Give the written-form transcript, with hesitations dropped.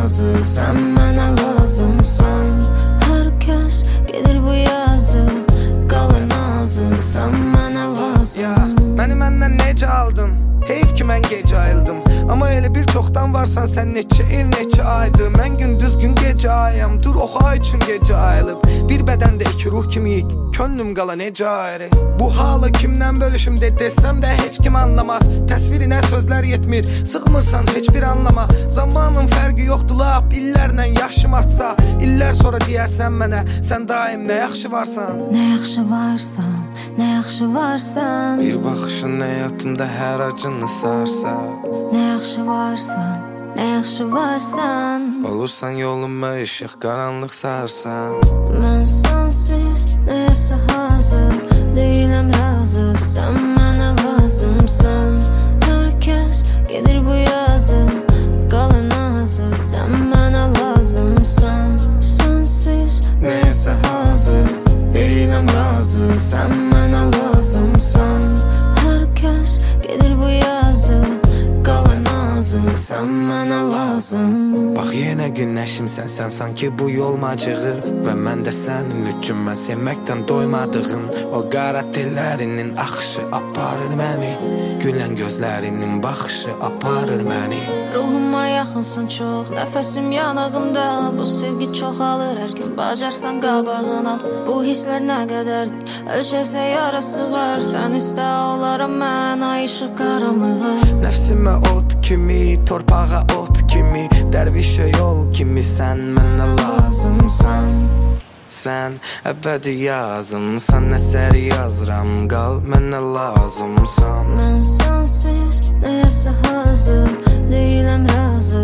razı, sən mənə lazımsan. Hər kəs gedir bu yazı, qalır nazı, sən mənə lazım. Məni məndən necə aldın? Heyf ki mən gecə ayıldım. Amma elə bil çoxdan varsan sən neçə il, neçə aydır. Mən gündüz gün gecə ayam, dur oxa üçün gecə ayılıb. Bir bədəndə iki ruh kimiyik, könlüm qala necə ayrı. Bu halı kimdən bölüşüm desəm də heç kim anlamaz. Təsvirinə sözlər yetmir, sıxmırsan heç bir anlama. Zamanın fərqi yoxdur lap, illərlə yaşım artsa. İllər sonra deyərsən mənə, sən daim nə yaxşı varsan. Nə yaxşı varsan, nə yaxşı varsan. Bir baxışın həyatımda hər acını sarsa. Nə yaxşı varsan, nə yaxşı varsan. Olursan yoluma işıq, qaranlıq sarsan. Mən sənsiz nəyəsə hazır, deyiləm razı, sən mənə lazımsan. Hər kəs gedir bu yazı, qalır nazı, sən mənə lazımsan. Sənsiz nəyəsə hazır, deyiləm razı, sən mənə lazımsan. Hər kəs gedir bu yazı, qalır nazı, sən mənə lazım. Bax yenə günəşimsən sən, sanki bu yol macığır. Və mən də sənin üçün mən sevməkdən doymadığım. O qara tellərinin axışı aparır məni, gülən gözlərinin baxışı aparır məni. Ruhuma yaxınsın çox, nəfəsim yanağında. Bu sevgi çoxalır hər gün, bacarsan qabağına. Bu hisslər nə qədərdir, ölçərsə yarası var. Sən istə olaram mən, ay işıq qaranlığa. Nəfsimə ot kimi, torpağa ot kimi, dərvişə yol kimi sən mənə lazımsan. Sən əbədi yazımsan, əsər yazıram, qal mənə lazımsan. Mən sənsiz nəyəsə hazır, deyiləm razı,